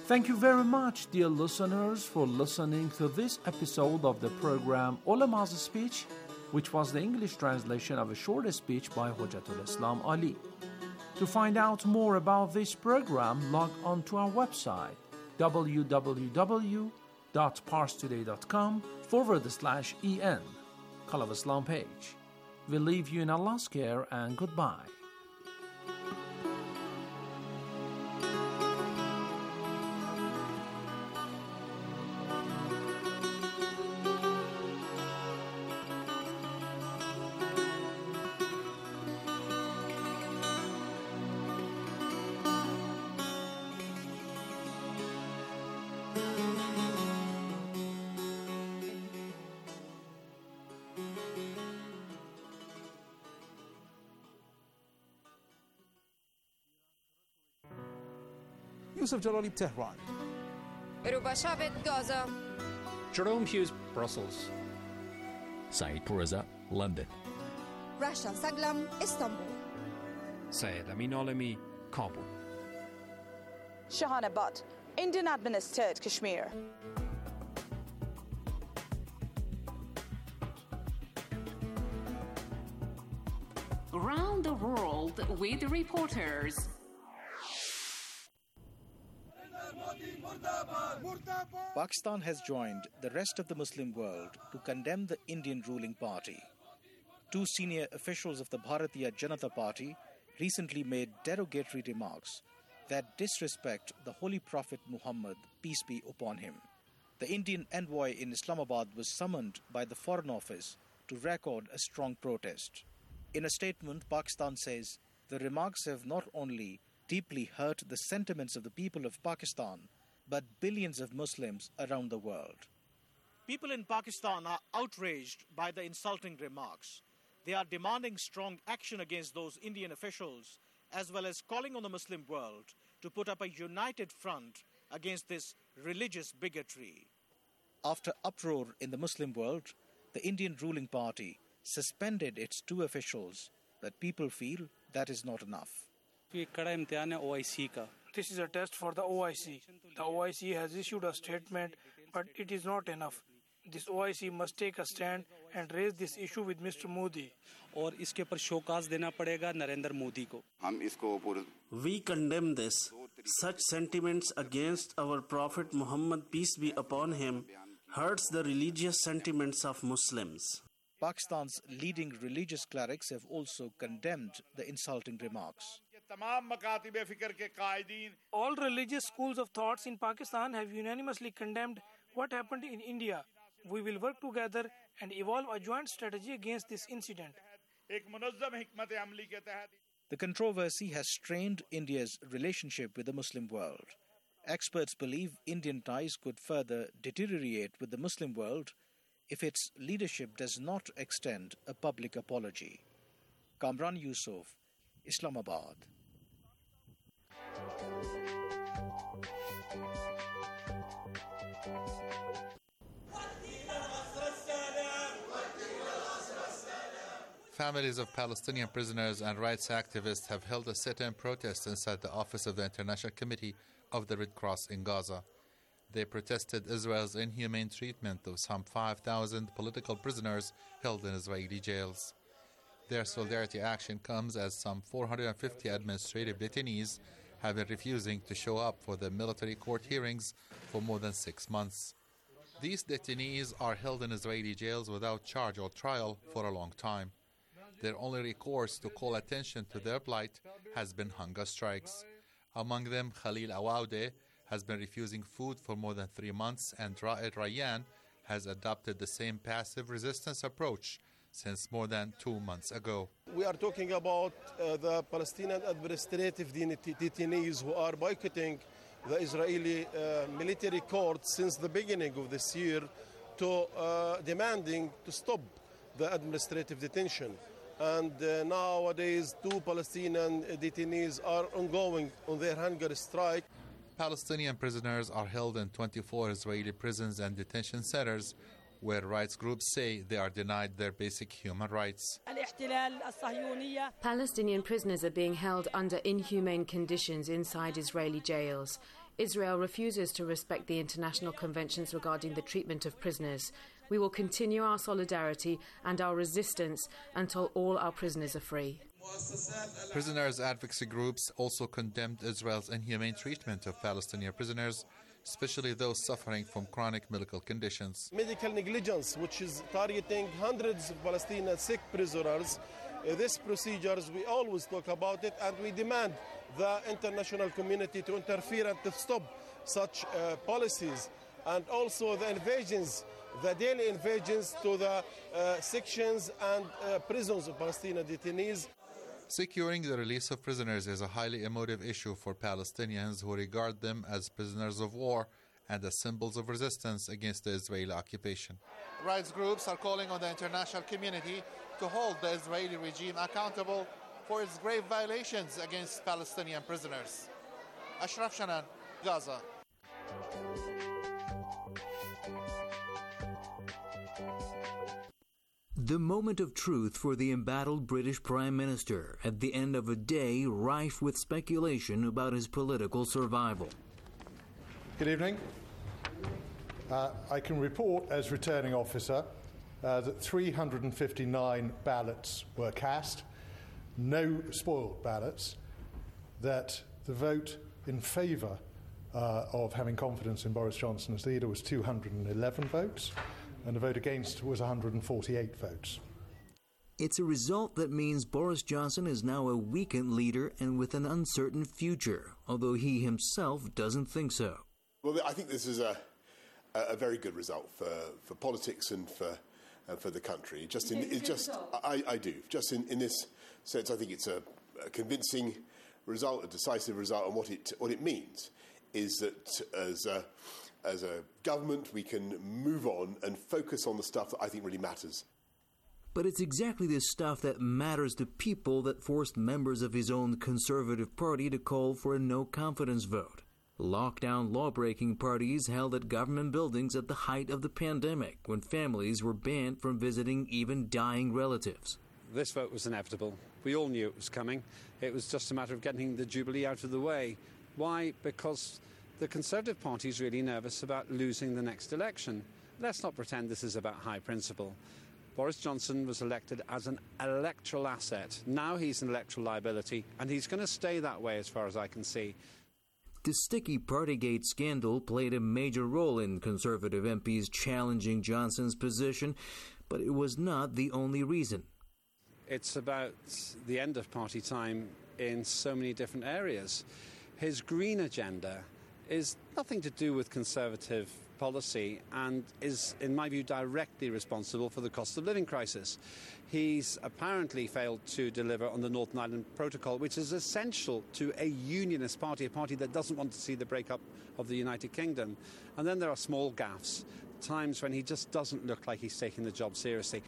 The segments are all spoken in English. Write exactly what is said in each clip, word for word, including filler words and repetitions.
Thank you very much, dear listeners, for listening to this episode of the program Ulama's Speech, which was the English translation of a short speech by Hujjatul Islam Ali. To find out more about this program, log on to our website www.parstoday.com forward slash en, Call of Islam page. We leave you in Allah's care and goodbye. Yusuf Jalali, Tehran. Rubashavit, Gaza. Jerome Hughes, Brussels. Saeed Pourreza, London. Rasha Saglam, Istanbul. Syed Amin Alami, Kabul. Shahana Butt, Indian administered Kashmir. Around the world with reporters. Pakistan has joined the rest of the Muslim world to condemn the Indian ruling party. Two senior officials of the Bharatiya Janata Party recently made derogatory remarks that disrespect the Holy Prophet Muhammad, peace be upon him. The Indian envoy in Islamabad was summoned by the Foreign Office to record a strong protest. In a statement, Pakistan says the remarks have not only deeply hurt the sentiments of the people of Pakistan, but billions of Muslims around the world. People in Pakistan are outraged by the insulting remarks. They are demanding strong action against those Indian officials, as well as calling on the Muslim world to put up a united front against this religious bigotry. After uproar in the Muslim world, the Indian ruling party suspended its two officials, but people feel that is not enough. This is a test for the O I C. The O I C has issued a statement, but it is not enough. This O I C must take a stand and raise this issue with Mister Modi. We condemn this. Such sentiments against our Prophet Muhammad, peace be upon him, hurts the religious sentiments of Muslims. Pakistan's leading religious clerics have also condemned the insulting remarks. All religious schools of thoughts in Pakistan have unanimously condemned what happened in India. We will work together and evolve a joint strategy against this incident. The controversy has strained India's relationship with the Muslim world. Experts believe Indian ties could further deteriorate with the Muslim world if its leadership does not extend a public apology. Kamran Yusuf, Islamabad. Families of Palestinian prisoners and rights activists have held a sit-in protest inside the office of the International Committee of the Red Cross in Gaza. They protested Israel's inhumane treatment of some five thousand political prisoners held in Israeli jails. Their solidarity action comes as some four hundred fifty administrative detainees have been refusing to show up for the military court hearings for more than six months. These detainees are held in Israeli jails without charge or trial for a long time. Their only recourse to call attention to their plight has been hunger strikes. Among them, Khalil Awaude has been refusing food for more than three months, and Ra'ed Rayyan has adopted the same passive resistance approach since more than two months ago. We are talking about uh, the Palestinian administrative detainees who are boycotting the Israeli uh, military court since the beginning of this year to uh, demanding to stop the administrative detention. And uh, nowadays, two Palestinian detainees are ongoing on their hunger strike. Palestinian prisoners are held in twenty-four Israeli prisons and detention centers where rights groups say they are denied their basic human rights. Palestinian prisoners are being held under inhumane conditions inside Israeli jails. Israel refuses to respect the international conventions regarding the treatment of prisoners. We will continue our solidarity and our resistance until all our prisoners are free. Prisoners' advocacy groups also condemned Israel's inhumane treatment of Palestinian prisoners, especially those suffering from chronic medical conditions. Medical negligence, which is targeting hundreds of Palestinian sick prisoners. Uh, these procedures, we always talk about it, and we demand the international community to interfere and to stop such uh, policies, and also the invasions, the daily invasions to the uh, sections and uh, prisons of Palestinian detainees. Securing the release of prisoners is a highly emotive issue for Palestinians who regard them as prisoners of war and as symbols of resistance against the Israeli occupation. Rights groups are calling on the international community to hold the Israeli regime accountable for its grave violations against Palestinian prisoners. Ashraf Shanan, Gaza. The moment of truth for the embattled British Prime Minister at the end of a day rife with speculation about his political survival. Good evening. Uh, I can report as returning officer uh, that three hundred fifty-nine ballots were cast, no spoiled ballots, that the vote in favour uh, of having confidence in Boris Johnson as leader was two hundred eleven votes, and the vote against was one hundred forty-eight votes. It's a result that means Boris Johnson is now a weakened leader and with an uncertain future, although he himself doesn't think so. Well, I think this is a, a very good result for, for politics and for uh, for the country. Just in, it's just, I, I do. Just in, in this sense, I think it's a, a convincing result, a decisive result, and what it what it means is that as a, as a government we can move on and focus on the stuff that I think really matters. But it's exactly this stuff that matters to people that forced members of his own Conservative Party to call for a no-confidence vote. Lockdown law-breaking parties held at government buildings at the height of the pandemic, when families were banned from visiting even dying relatives. This vote was inevitable. We all knew it was coming. It was just a matter of getting the Jubilee out of the way. Why? Because the Conservative Party is really nervous about losing the next election. Let's not pretend this is about high principle. Boris Johnson was elected as an electoral asset. Now he's an electoral liability, and he's going to stay that way as far as I can see. The sticky Partygate scandal played a major role in Conservative M Ps challenging Johnson's position, but it was not the only reason. It's about the end of party time in so many different areas. His green agenda is nothing to do with Conservative policy and is, in my view, directly responsible for the cost of living crisis. He's apparently failed to deliver on the Northern Ireland Protocol, which is essential to a unionist party, a party that doesn't want to see the breakup of the United Kingdom. And then there are small gaffes, times when he just doesn't look like he's taking the job seriously.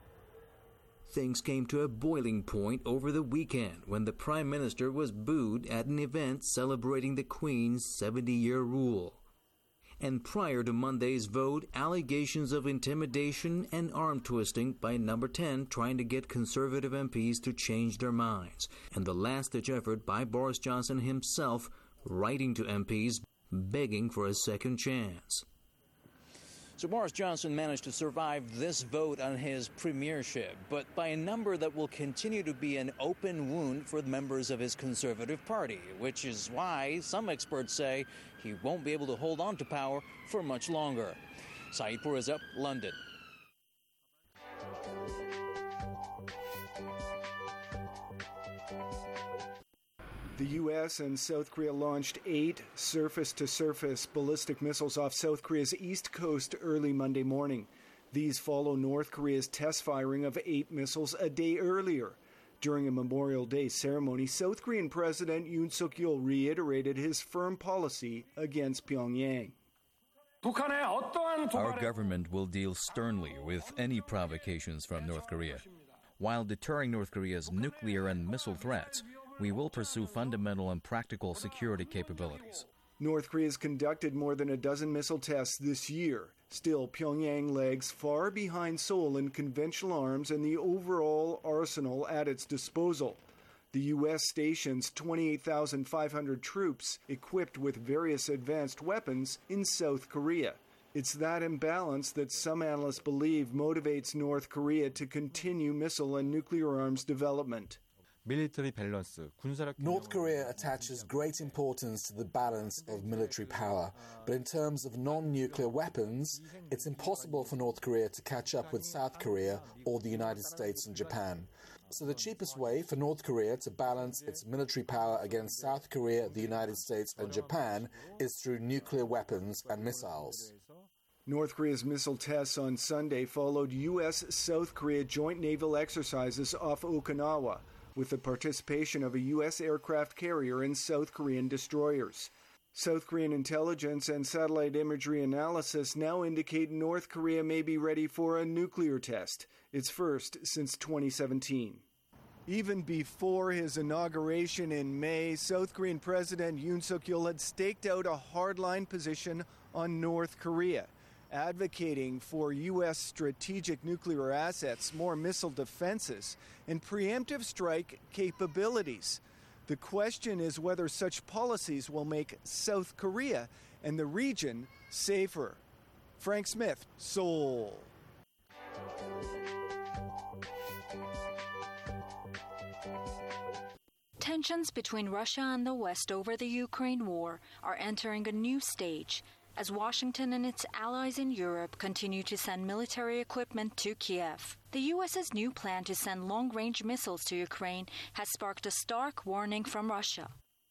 Things came to a boiling point over the weekend when the Prime Minister was booed at an event celebrating the Queen's seventy-year rule. And prior to Monday's vote, allegations of intimidation and arm twisting by Number ten trying to get Conservative M Ps to change their minds, and the last-ditch effort by Boris Johnson himself writing to M Ps begging for a second chance. So Boris Johnson managed to survive this vote on his premiership, but by a number that will continue to be an open wound for the members of his Conservative Party, which is why some experts say he won't be able to hold on to power for much longer. Saeed Pourreza, London. The U S and South Korea launched eight surface-to-surface ballistic missiles off South Korea's east coast early Monday morning. These follow North Korea's test firing of eight missiles a day earlier. During a Memorial Day ceremony, South Korean President Yoon Suk-yeol reiterated his firm policy against Pyongyang. Our government will deal sternly with any provocations from North Korea. While deterring North Korea's nuclear and missile threats, we will pursue fundamental and practical security capabilities. North Korea has conducted more than a dozen missile tests this year. Still, Pyongyang lags far behind Seoul in conventional arms and the overall arsenal at its disposal. The U S stations twenty-eight thousand five hundred troops equipped with various advanced weapons in South Korea. It's that imbalance that some analysts believe motivates North Korea to continue missile and nuclear arms development. North Korea attaches great importance to the balance of military power, but in terms of non-nuclear weapons, it's impossible for North Korea to catch up with South Korea or the United States and Japan. So the cheapest way for North Korea to balance its military power against South Korea, the United States and Japan is through nuclear weapons and missiles. North Korea's missile tests on Sunday followed U S South Korea joint naval exercises off Okinawa, with the participation of a U S aircraft carrier and South Korean destroyers. South Korean intelligence and satellite imagery analysis now indicate North Korea may be ready for a nuclear test, its first since twenty seventeen. Even before his inauguration in May, South Korean President Yoon Suk-yeol had staked out a hardline position on North Korea, advocating for U S strategic nuclear assets, more missile defenses, and preemptive strike capabilities. The question is whether such policies will make South Korea and the region safer. Frank Smith, Seoul. Tensions between Russia and the West over the Ukraine war are entering a new stage as Washington and its allies in Europe continue to send military equipment to Kiev. The U S's new plan to send long-range missiles to Ukraine has sparked a stark warning from Russia.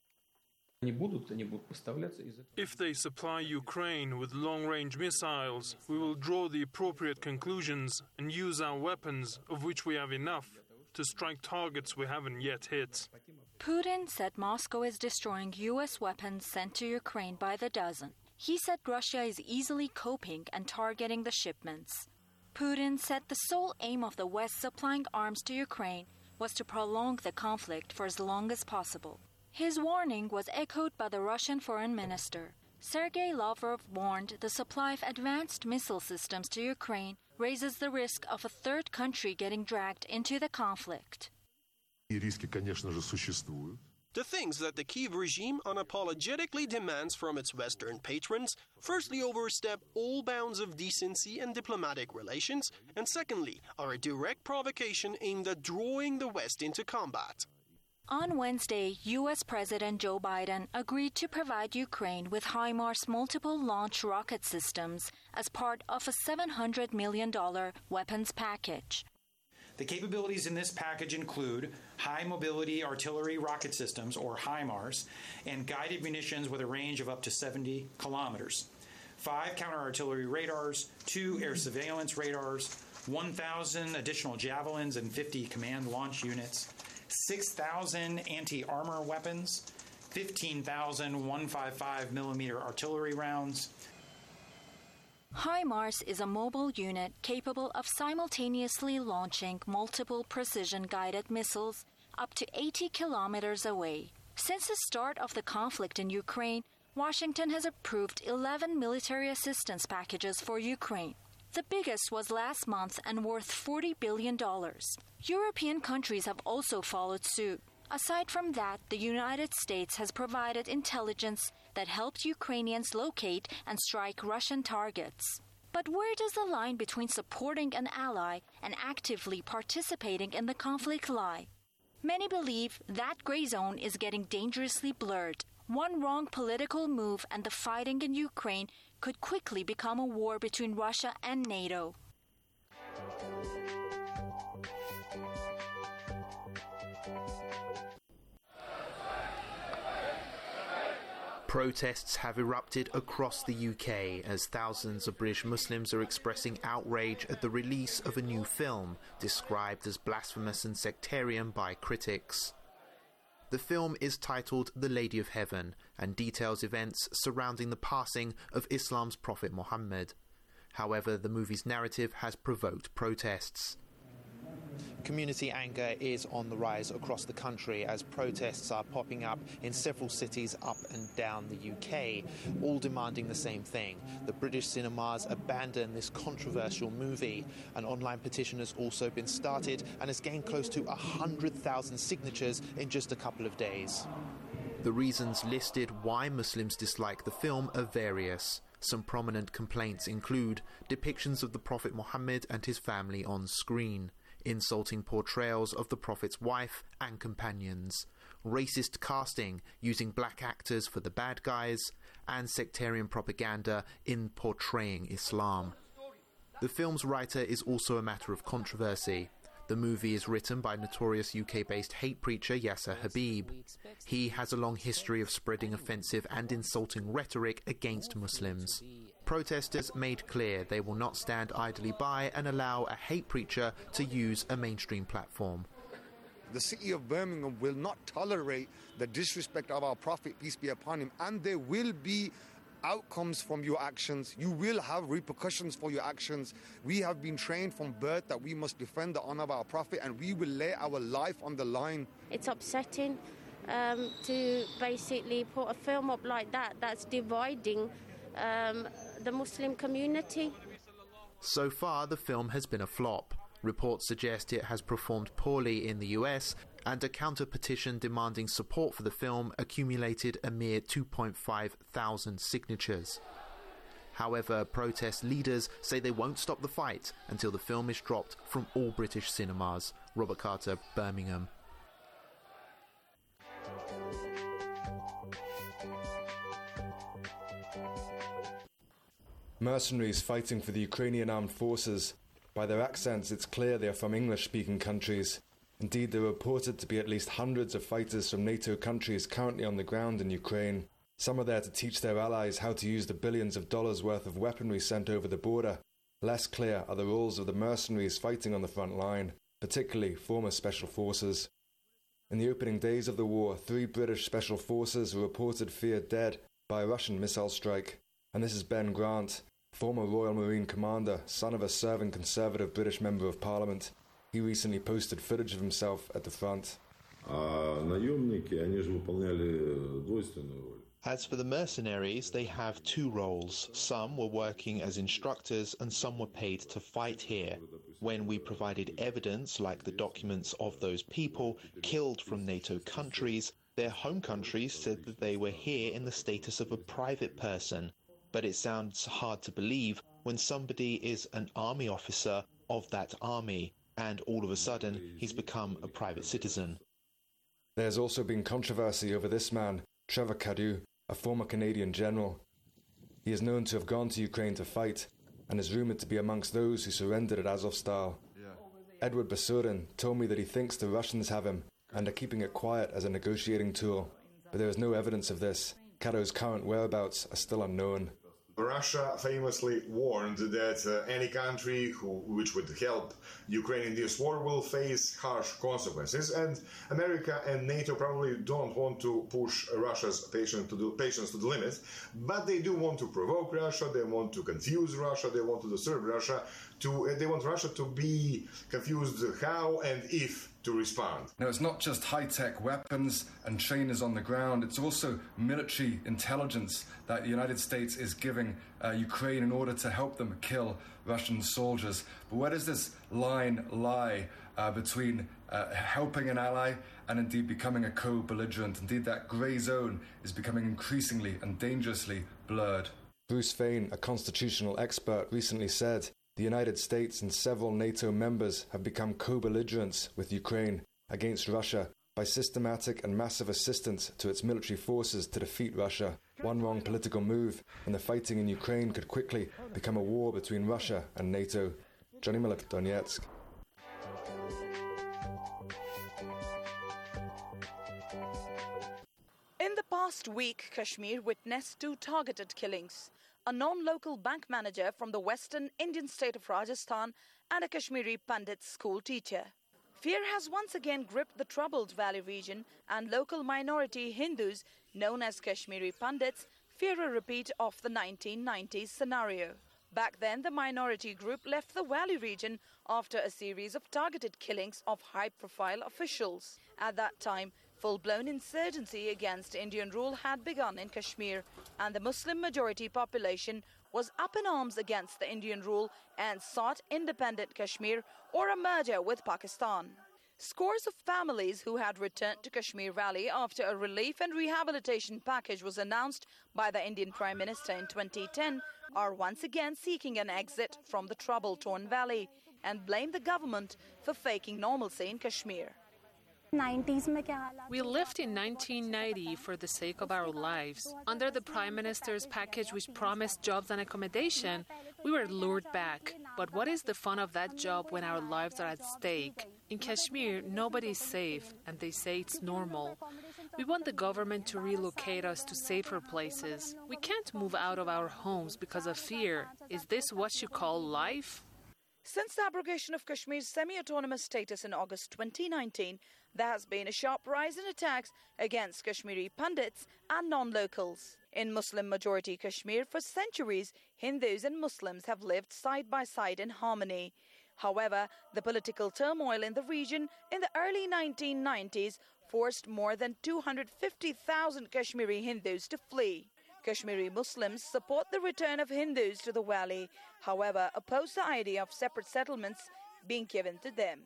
If they supply Ukraine with long-range missiles, we will draw the appropriate conclusions and use our weapons, of which we have enough, to strike targets we haven't yet hit. Putin said Moscow is destroying U S weapons sent to Ukraine by the dozen. He said Russia is easily coping and targeting the shipments. Putin said the sole aim of the West supplying arms to Ukraine was to prolong the conflict for as long as possible. His warning was echoed by the Russian foreign minister. Sergei Lavrov warned the supply of advanced missile systems to Ukraine raises the risk of a third country getting dragged into the conflict. The things that the Kyiv regime unapologetically demands from its Western patrons firstly overstep all bounds of decency and diplomatic relations, and secondly are a direct provocation aimed at drawing the West into combat. On Wednesday, U S President Joe Biden agreed to provide Ukraine with HIMARS multiple launch rocket systems as part of a seven hundred million dollars weapons package. The capabilities in this package include high-mobility artillery rocket systems, or HIMARS, and guided munitions with a range of up to seventy kilometers, five counter-artillery radars, two air surveillance radars, one thousand additional Javelins and fifty command launch units, six thousand anti-armor weapons, fifteen thousand one fifty-five millimeter artillery rounds. HIMARS is a mobile unit capable of simultaneously launching multiple precision-guided missiles up to eighty kilometers away. Since the start of the conflict in Ukraine, Washington has approved eleven military assistance packages for Ukraine. The biggest was last month and worth forty billion dollars. European countries have also followed suit. Aside from that, the United States has provided intelligence that helped Ukrainians locate and strike Russian targets. But where does the line between supporting an ally and actively participating in the conflict lie? Many believe that gray zone is getting dangerously blurred. One wrong political move and the fighting in Ukraine could quickly become a war between Russia and NATO. Protests have erupted across the U K as thousands of British Muslims are expressing outrage at the release of a new film described as blasphemous and sectarian by critics. The film is titled The Lady of Heaven and details events surrounding the passing of Islam's Prophet Muhammad. However, the movie's narrative has provoked protests. Community anger is on the rise across the country as protests are popping up in several cities up and down the U K, all demanding the same thing. The British cinemas abandon this controversial movie. An online petition has also been started and has gained close to one hundred thousand signatures in just a couple of days. The reasons listed why Muslims dislike the film are various. Some prominent complaints include depictions of the Prophet Muhammad and his family on screen, insulting portrayals of the Prophet's wife and companions, racist casting using black actors for the bad guys, and sectarian propaganda in portraying Islam. The film's writer is also a matter of controversy. The movie is written by notorious U K-based hate preacher Yasser Habib. He has a long history of spreading offensive and insulting rhetoric against Muslims. Protesters made clear they will not stand idly by and allow a hate preacher to use a mainstream platform. The city of Birmingham will not tolerate the disrespect of our Prophet, peace be upon him, and there will be outcomes from your actions. You will have repercussions for your actions. We have been trained from birth that we must defend the honor of our Prophet, and we will lay our life on the line. It's upsetting um, to basically put a film up like that that's dividing um, the Muslim community. So far, the film has been a flop. Reports suggest it has performed poorly in the U S, and a counter-petition demanding support for the film accumulated a mere two point five thousand signatures. However, protest leaders say they won't stop the fight until the film is dropped from all British cinemas. Robert Carter, Birmingham. Mercenaries fighting for the Ukrainian armed forces. By their accents, it's clear they are from English-speaking countries. Indeed, there are reported to be at least hundreds of fighters from NATO countries currently on the ground in Ukraine. Some are there to teach their allies how to use the billions of dollars worth of weaponry sent over the border. Less clear are the roles of the mercenaries fighting on the front line, particularly former special forces. In the opening days of the war, three British special forces were reported feared dead by a Russian missile strike. And this is Ben Grant, former Royal Marine commander, son of a serving Conservative British Member of Parliament. He recently posted footage of himself at the front. As for the mercenaries, they have two roles. Some were working as instructors and some were paid to fight here. When we provided evidence, like the documents of those people killed from NATO countries, their home countries said that they were here in the status of a private person. But it sounds hard to believe when somebody is an army officer of that army, and all of a sudden he's become a private citizen. There's also been controversy over this man, Trevor Cadu, a former Canadian general. He is known to have gone to Ukraine to fight, and is rumoured to be amongst those who surrendered at Azovstal. Yeah. Edward Basurin told me that he thinks the Russians have him, and are keeping it quiet as a negotiating tool. But there is no evidence of this. Cadu's current whereabouts are still unknown. Russia famously warned that uh, any country who, which would help Ukraine in this war will face harsh consequences, and America and NATO probably don't want to push Russia's patience to the, patience to the limit, but they do want to provoke Russia, they want to confuse Russia, they want to disturb Russia, to, uh, they want Russia to be confused how and if to respond. Now, it's not just high-tech weapons and trainers on the ground, it's also military intelligence that the United States is giving uh, Ukraine in order to help them kill Russian soldiers. But where does this line lie uh, between uh, helping an ally and indeed becoming a co-belligerent? Indeed, that grey zone is becoming increasingly and dangerously blurred. Bruce Fein, a constitutional expert, recently said the United States and several NATO members have become co-belligerents with Ukraine against Russia by systematic and massive assistance to its military forces to defeat Russia. One wrong political move and the fighting in Ukraine could quickly become a war between Russia and NATO. Johnny Malik, Donetsk. In the past week, Kashmir witnessed two targeted killings. A non-local bank manager from the western Indian state of Rajasthan and a Kashmiri Pandit school teacher. Fear has once again gripped the troubled valley region, and local minority Hindus, known as Kashmiri Pandits, fear a repeat of the nineteen nineties scenario. Back then, the minority group left the Valley region after a series of targeted killings of high-profile officials. At that time, full-blown insurgency against Indian rule had begun in Kashmir, and the Muslim-majority population was up in arms against the Indian rule and sought independent Kashmir or a merger with Pakistan. Scores of families who had returned to Kashmir Valley after a relief and rehabilitation package was announced by the Indian Prime Minister in twenty ten are once again seeking an exit from the trouble-torn valley and blame the government for faking normalcy in Kashmir. We left in nineteen ninety for the sake of our lives. Under the Prime Minister's package, which promised jobs and accommodation, we were lured back. But what is the fun of that job when our lives are at stake? In Kashmir, nobody is safe, and they say it's normal. We want the government to relocate us to safer places. We can't move out of our homes because of fear. Is this what you call life? Since the abrogation of Kashmir's semi-autonomous status in August twenty nineteen, there has been a sharp rise in attacks against Kashmiri pundits and non-locals. In Muslim-majority Kashmir, for centuries, Hindus and Muslims have lived side by side in harmony. However, the political turmoil in the region in the early nineteen nineties forced more than two hundred fifty thousand Kashmiri Hindus to flee. Kashmiri Muslims support the return of Hindus to the valley, however, oppose the idea of separate settlements being given to them.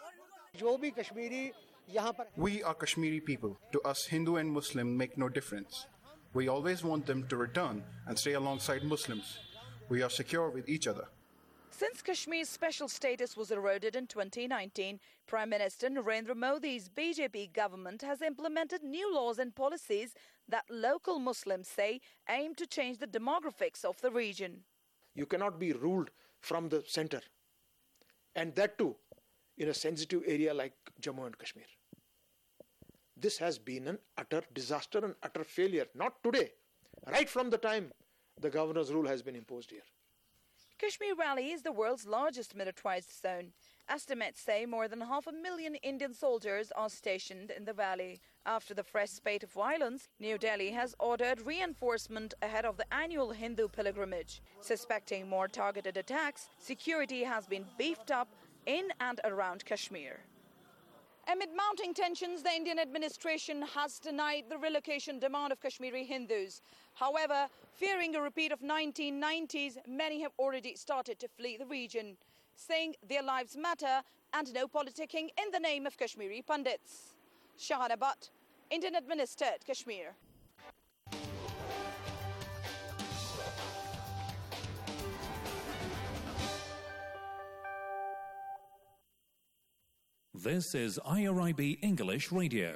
We are Kashmiri people. To us, Hindu and Muslim make no difference. We always want them to return and stay alongside Muslims. We are secure with each other. Since Kashmir's special status was eroded in twenty nineteen, Prime Minister Narendra Modi's B J P government has implemented new laws and policies that local Muslims say aim to change the demographics of the region. You cannot be ruled from the center, and that too in a sensitive area like Jammu and Kashmir. This has been an utter disaster and utter failure, not today, right from the time the governor's rule has been imposed here. Kashmir Valley is the world's largest militarized zone. Estimates say more than half a million Indian soldiers are stationed in the valley. After the fresh spate of violence, New Delhi has ordered reinforcement ahead of the annual Hindu pilgrimage. Suspecting more targeted attacks, security has been beefed up in and around Kashmir. Amid mounting tensions, the Indian administration has denied the relocation demand of Kashmiri Hindus. However, fearing a repeat of nineteen nineties, many have already started to flee the region, saying their lives matter and no politicking in the name of Kashmiri pundits. Shahana Butt, Indian-administered Kashmir. This is I R I B English Radio.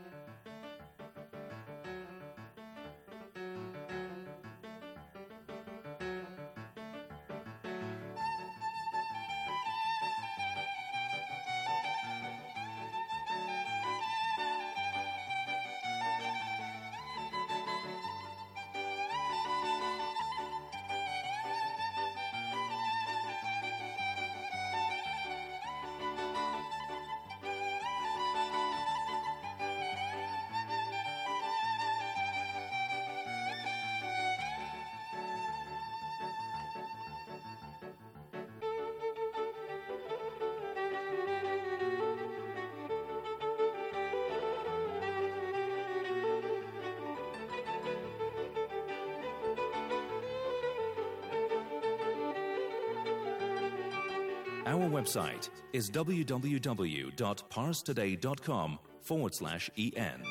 Our website is w w w dot pars today dot com forward slash en.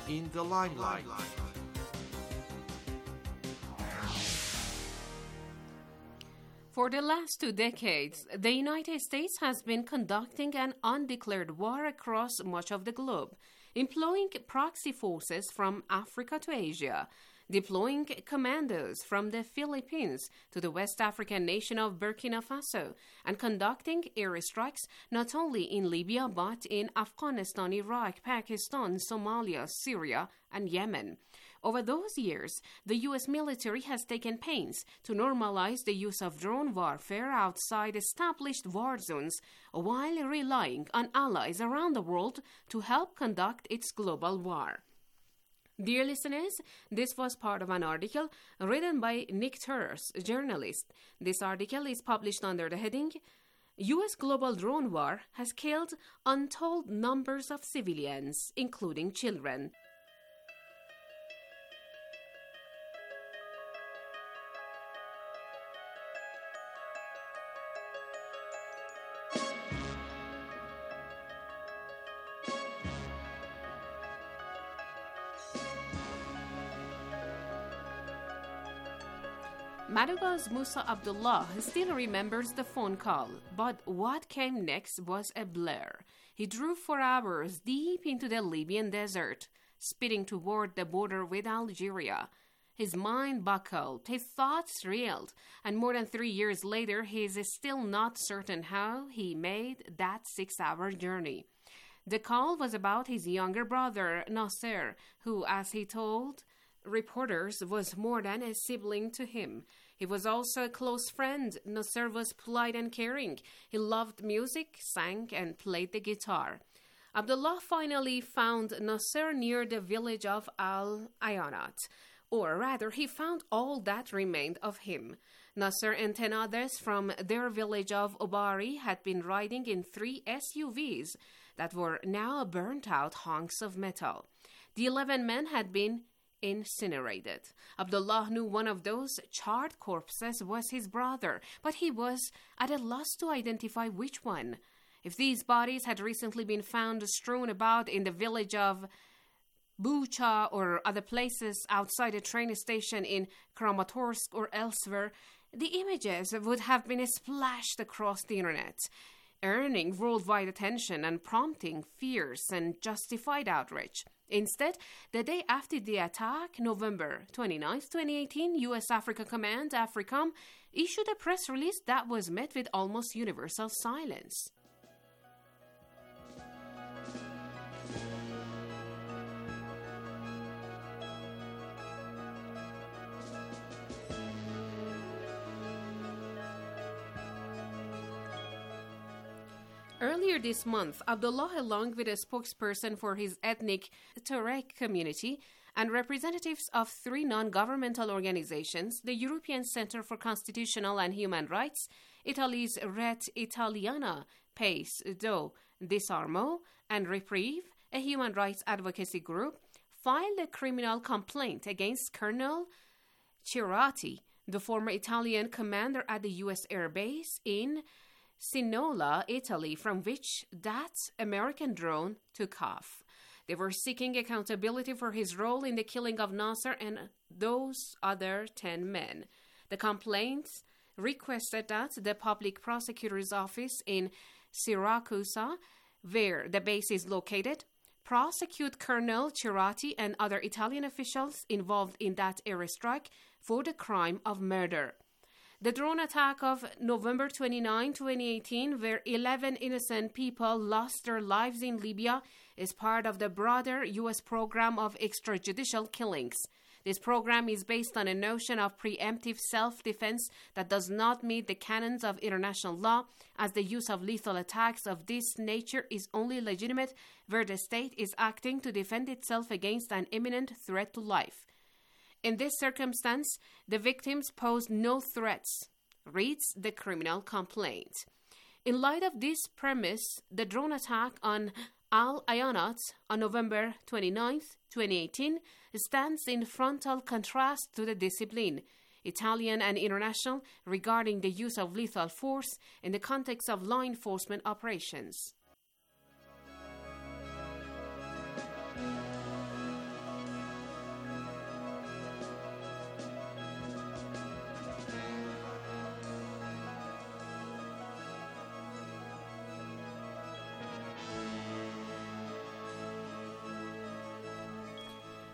in the limelight. For the last two decades, the United States has been conducting an undeclared war across much of the globe, employing proxy forces from Africa to Asia, deploying commandos from the Philippines to the West African nation of Burkina Faso, and conducting airstrikes not only in Libya but in Afghanistan, Iraq, Pakistan, Somalia, Syria, and Yemen. Over those years, the U S military has taken pains to normalize the use of drone warfare outside established war zones while relying on allies around the world to help conduct its global war. Dear listeners, this was part of an article written by Nick Turse, a journalist. This article is published under the heading, U S Global Drone War has killed untold numbers of civilians, including children. Maduga's Musa Abdullah still remembers the phone call, but what came next was a blur. He drove for hours deep into the Libyan desert, speeding toward the border with Algeria. His mind buckled, his thoughts reeled, and more than three years later he is still not certain how he made that six-hour journey. The call was about his younger brother, Nasser, who, as he told reporters, was more than a sibling to him. He was also a close friend. Nasser was polite and caring. He loved music, sang, and played the guitar. Abdullah finally found Nasser near the village of Al-Ayanat, or rather, he found all that remained of him. Nasser and ten others from their village of Obari had been riding in three S U Vs that were now burnt-out hunks of metal. The eleven men had been incinerated. Abdullah knew one of those charred corpses was his brother, but he was at a loss to identify which one. If these bodies had recently been found strewn about in the village of Bucha or other places outside a train station in Kramatorsk or elsewhere, the images would have been splashed across the internet, earning worldwide attention and prompting fierce and justified outrage. Instead, the day after the attack, November twenty-ninth, twenty eighteen, U S Africa Command, AFRICOM, issued a press release that was met with almost universal silence. Earlier this month, Abdullah, along with a spokesperson for his ethnic Tuareg community and representatives of three non-governmental organizations, the European Center for Constitutional and Human Rights, Italy's Rete Italiana, Pace do Disarmo, and Reprieve, a human rights advocacy group, filed a criminal complaint against Colonel Cirati, the former Italian commander at the U S Air Base in Sinola, Italy, from which that American drone took off. They were seeking accountability for his role in the killing of Nasser and those other ten men. The complaint requested that the public prosecutor's office in Syracuse, where the base is located, prosecute Colonel Cirati and other Italian officials involved in that airstrike for the crime of murder. The drone attack of November twenty-ninth, twenty eighteen, where eleven innocent people lost their lives in Libya, is part of the broader U S program of extrajudicial killings. This program is based on a notion of preemptive self-defense that does not meet the canons of international law, as the use of lethal attacks of this nature is only legitimate where the state is acting to defend itself against an imminent threat to life. In this circumstance, the victims posed no threats, reads the criminal complaint. In light of this premise, the drone attack on Al-Ayanat on November twenty-ninth, twenty eighteen, stands in frontal contrast to the discipline, Italian and international, regarding the use of lethal force in the context of law enforcement operations.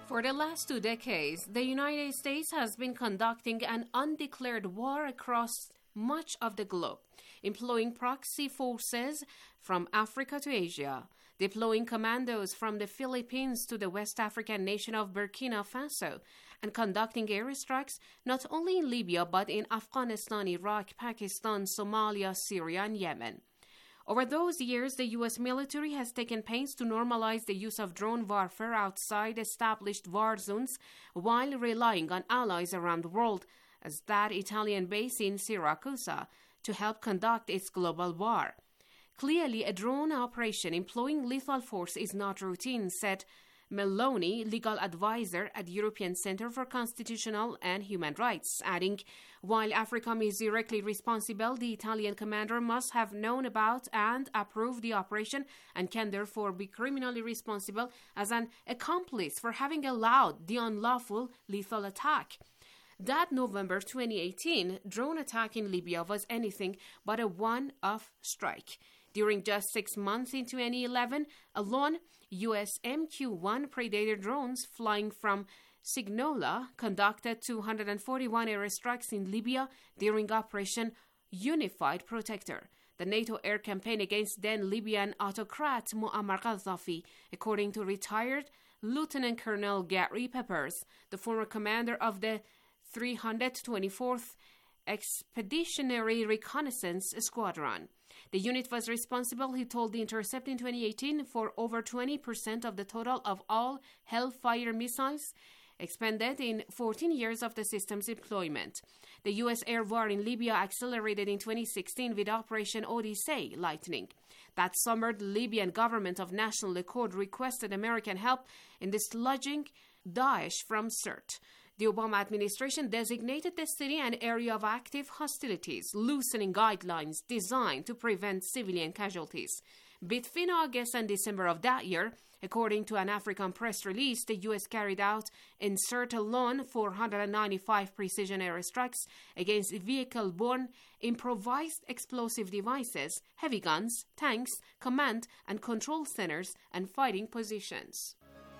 For the last two decades, the United States has been conducting an undeclared war across much of the globe, employing proxy forces from Africa to Asia, deploying commandos from the Philippines to the West African nation of Burkina Faso, and conducting airstrikes not only in Libya but in Afghanistan, Iraq, Pakistan, Somalia, Syria, and Yemen. Over those years, the U S military has taken pains to normalize the use of drone warfare outside established war zones while relying on allies around the world, as that Italian base in Syracuse, to help conduct its global war. Clearly, a drone operation employing lethal force is not routine, said Meloni, legal advisor at European Center for Constitutional and Human Rights, adding, while AFRICOM is directly responsible, the Italian commander must have known about and approved the operation and can therefore be criminally responsible as an accomplice for having allowed the unlawful lethal attack. That November twenty eighteen drone attack in Libya was anything but a one-off strike. During just six months in twenty eleven, alone, U S M Q one Predator drones flying from Signola conducted two hundred forty-one airstrikes in Libya during Operation Unified Protector, the NATO air campaign against then Libyan autocrat Muammar Gaddafi, according to retired Lieutenant Colonel Gary Peppers, the former commander of the three hundred twenty-fourth Expeditionary Reconnaissance Squadron. The unit was responsible, he told The Intercept in twenty eighteen, for over twenty percent of the total of all Hellfire missiles expended in fourteen years of the system's deployment. The U S air war in Libya accelerated in twenty sixteen with Operation Odyssey Lightning. That summer, the Libyan government of national accord requested American help in dislodging Daesh from Sirte. The Obama administration designated the city an area of active hostilities, loosening guidelines designed to prevent civilian casualties. Between August and December of that year, according to an African press release, the U S carried out in Sirte alone four hundred ninety-five precision airstrikes against vehicle-borne improvised explosive devices, heavy guns, tanks, command and control centers, and fighting positions.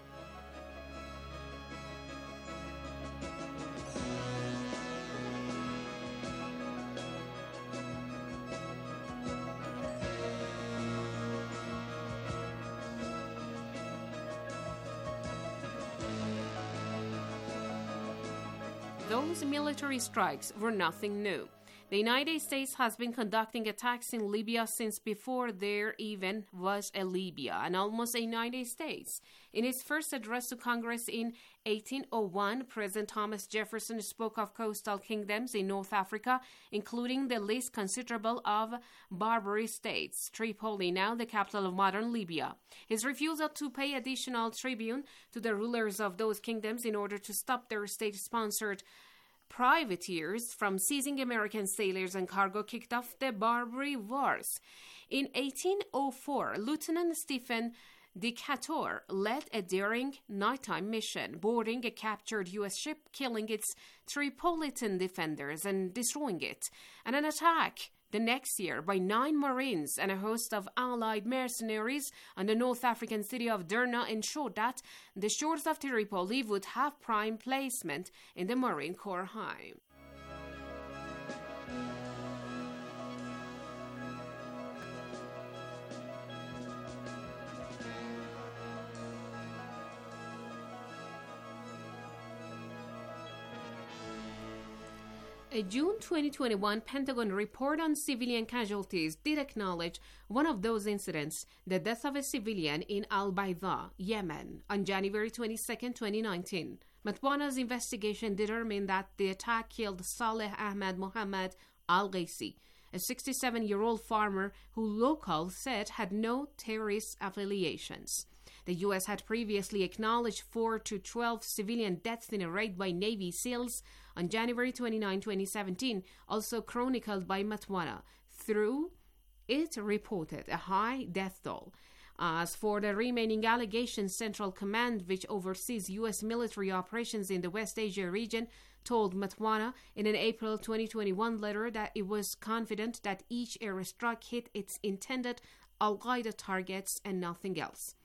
Those military strikes were nothing new. The United States has been conducting attacks in Libya since before there even was a Libya, and almost a United States. In his first address to Congress in eighteen oh one, President Thomas Jefferson spoke of coastal kingdoms in North Africa, including the least considerable of Barbary states, Tripoli, now the capital of modern Libya. His refusal to pay additional tribute to the rulers of those kingdoms in order to stop their state-sponsored privateers from seizing American sailors and cargo kicked off the Barbary Wars. In eighteen oh four, Lieutenant Stephen Decatur led a daring nighttime mission, boarding a captured U S ship, killing its Tripolitan defenders and destroying it, and an attack the next year by nine Marines and a host of Allied mercenaries on the North African city of Derna ensured that the shores of Tripoli would have prime placement in the Marine Corps High. A June twenty twenty-one Pentagon report on civilian casualties did acknowledge one of those incidents, the death of a civilian in Al-Bayda, Yemen, on January twenty-second, twenty nineteen. Matwana's investigation determined that the attack killed Saleh Ahmed Mohammed Al-Ghaisi, a sixty-seven-year-old farmer who locals said had no terrorist affiliations. The U S had previously acknowledged four to twelve civilian deaths in a raid by Navy SEALs on January twenty-ninth, twenty seventeen, also chronicled by Matwana. Through it reported a high death toll. As for the remaining allegations, Central Command, which oversees U S military operations in the West Asia region, told Matwana in an April twenty twenty-one letter that it was confident that each airstrike hit its intended Al-Qaeda targets and nothing else.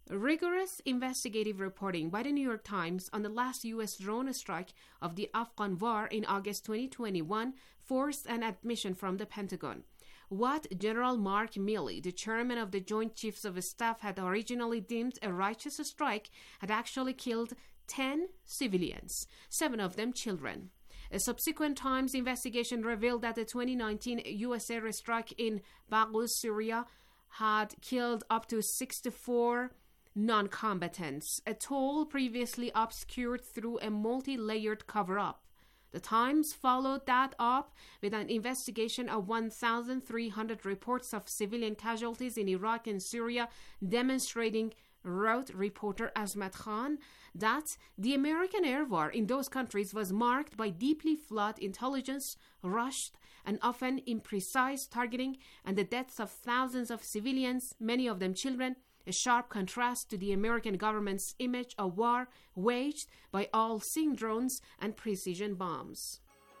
Rigorous investigative reporting by the New York Times on the last U S drone strike of the Afghan war in August twenty twenty-one forced an admission from the Pentagon. What General Mark Milley, the chairman of the Joint Chiefs of Staff, had originally deemed a righteous strike had actually killed ten civilians, seven of them children. A subsequent Times investigation revealed that the twenty nineteen U S airstrike in Baghouz, Syria, had killed up to sixty-four non-combatants, a toll previously obscured through a multi-layered cover-up. The Times followed that up with an investigation of one thousand three hundred reports of civilian casualties in Iraq and Syria, demonstrating, wrote reporter Azmat Khan, that the American air war in those countries was marked by deeply flawed intelligence, rushed and often imprecise targeting, and the deaths of thousands of civilians, many of them children, a sharp contrast to the American government's image of war waged by all-seeing drones and precision bombs.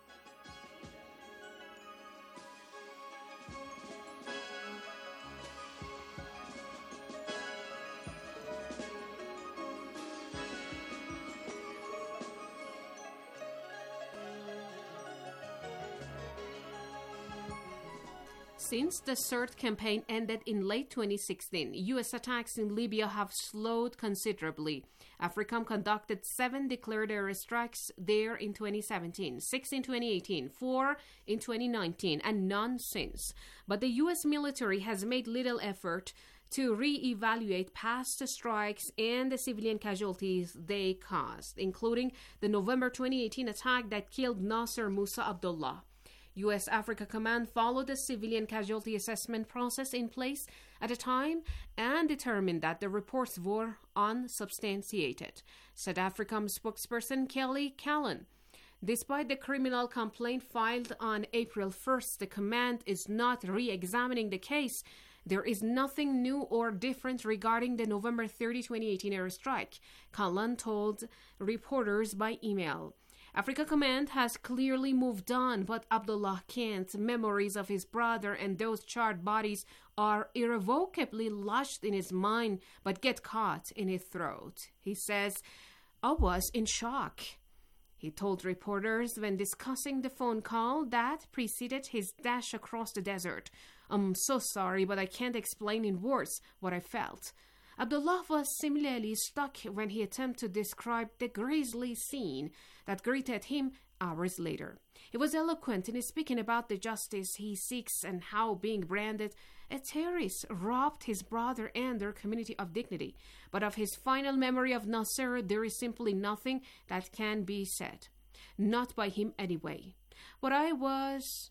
Since the Sirte campaign ended in late twenty sixteen, U S attacks in Libya have slowed considerably. AFRICOM conducted seven declared airstrikes there in twenty seventeen, six in twenty eighteen, four in twenty nineteen, and none since. But the U S military has made little effort to re-evaluate past strikes and the civilian casualties they caused, including the November twenty eighteen attack that killed Nasser Musa Abdullah. U S Africa Command followed the civilian casualty assessment process in place at the time and determined that the reports were unsubstantiated, said AFRICOM spokesperson Kelly Callan. Despite the criminal complaint filed on April first, the command is not re-examining the case. There is nothing new or different regarding the November thirtieth, twenty eighteen airstrike, Callan told reporters by email. Africa Command has clearly moved on, but Abdullah Khan's memories of his brother and those charred bodies are irrevocably lodged in his mind but get caught in his throat. He says, "I was in shock." He told reporters when discussing the phone call that preceded his dash across the desert, "I'm so sorry, but I can't explain in words what I felt." Abdullah was similarly stuck when he attempted to describe the grisly scene that greeted him hours later. He was eloquent in speaking about the justice he seeks and how being branded a terrorist robbed his brother and their community of dignity. But of his final memory of Nasser, there is simply nothing that can be said. Not by him anyway. What I was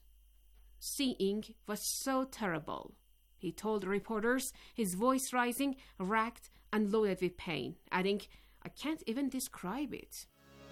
seeing was so terrible, he told reporters, his voice rising, racked and loaded with pain, adding, "I can't even describe it."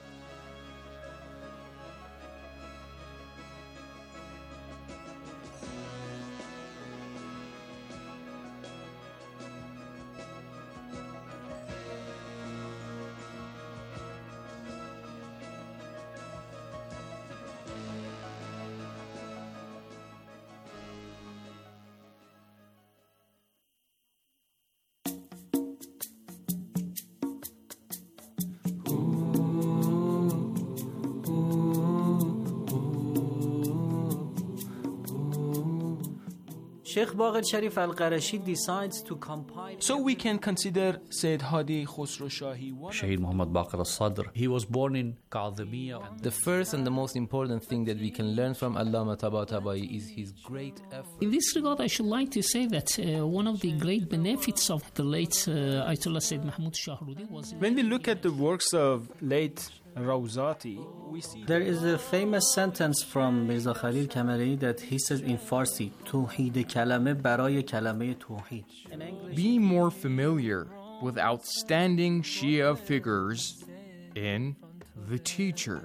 Sheikh Baqir Sharif Al-Qarashi decides to compile. So we can consider Sayyid Hadi Khosrow Shahi. Shaheed Muhammad Baqir al-Sadr. He was born in Kadhimiya. The first and the most important thing that we can learn from Allama Tabatabai is his great effort. In this regard, I should like to say that uh, one of the great benefits of the late uh, Ayatollah Sayyid Mahmoud Shahrudi was... When we look at the works of late Rawzati, we see... There is a famous sentence from Mirza Khalil Kamari that he says in Farsi, Tawheed kalame baraye kalame tawheed. Be more familiar with outstanding Shia figures in The Teacher.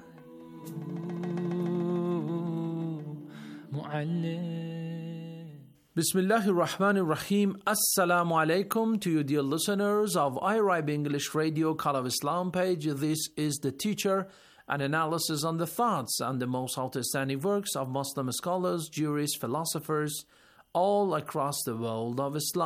Bismillahir Rahmanir Rahim. Assalamu alaikum to you, dear listeners of I R I B English Radio Call of Islam page. This is The Teacher, an analysis on the thoughts and the most outstanding works of Muslim scholars, jurists, philosophers, all across the world of Islam.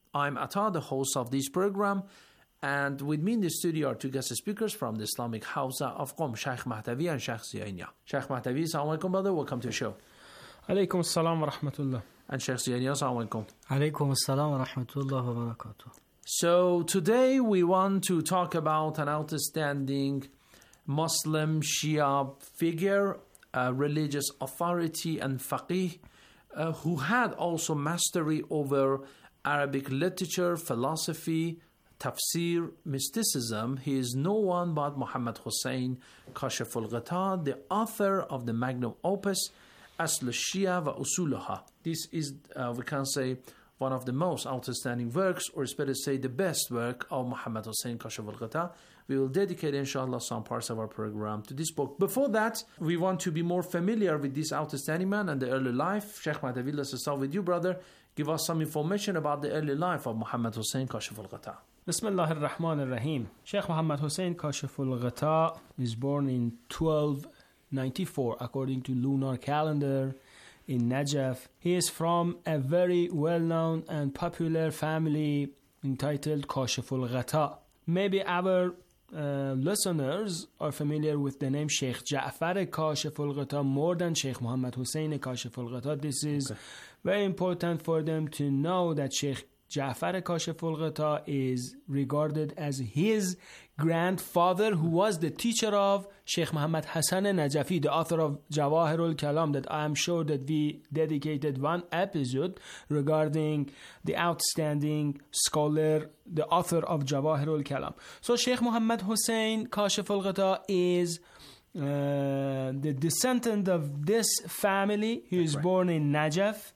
I'm Atta, the host of this program. And with me in the studio are two guest speakers from the Islamic House of Qom, Sheikh Mahdavi and Sheikh Ziya. Sheikh Mahdavi, assalamu alaikum, brother. Welcome to the show. Alaikum assalam wa rahmatullah. And Sheikh Ziya, assalamu alaikum. Alaikum assalam wa rahmatullah wa barakatuh. So today we want to talk about an outstanding Muslim Shia figure, a religious authority and faqih, uh, who had also mastery over Arabic literature, philosophy, tafsir, mysticism. He is no one but Muhammad Hussein Kashif al-Ghita, the author of the magnum opus Asl al-Shia wa Usuluha. This is, uh, we can say, one of the most outstanding works, or it's better to say the best work of Muhammad Hussein Kashif al-Ghita. We will dedicate, inshallah, some parts of our program to this book. Before that, we want to be more familiar with this outstanding man and the early life. Sheikh Mahdavi, let's start with you, brother. Give us some information about the early life of Muhammad Hussein Kashif al-Ghita. Bismillah ar-Rahman ar-Rahim. Sheikh Muhammad Hussein Kashif al-Ghita is born in twelve ninety-four, according to lunar calendar, in Najaf. He is from a very well-known and popular family entitled Kashif al-Ghita. Maybe our uh, listeners are familiar with the name Sheikh Ja'far Kashif al-Ghita more than Sheikh Muhammad Hussein Kashif al-Ghita. This is okay. Very important for them to know that Sheikh Ja'far Kashif al-Ghita is regarded as his grandfather, who was the teacher of Sheikh Muhammad Hassan Najafi, the author of Jawahir al-Kalam, that I am sure that we dedicated one episode regarding the outstanding scholar, the author of Jawahir al-Kalam. So Sheikh Muhammad Hussein Kashif al-Ghita is uh, the descendant of this family. He was right. born in Najaf.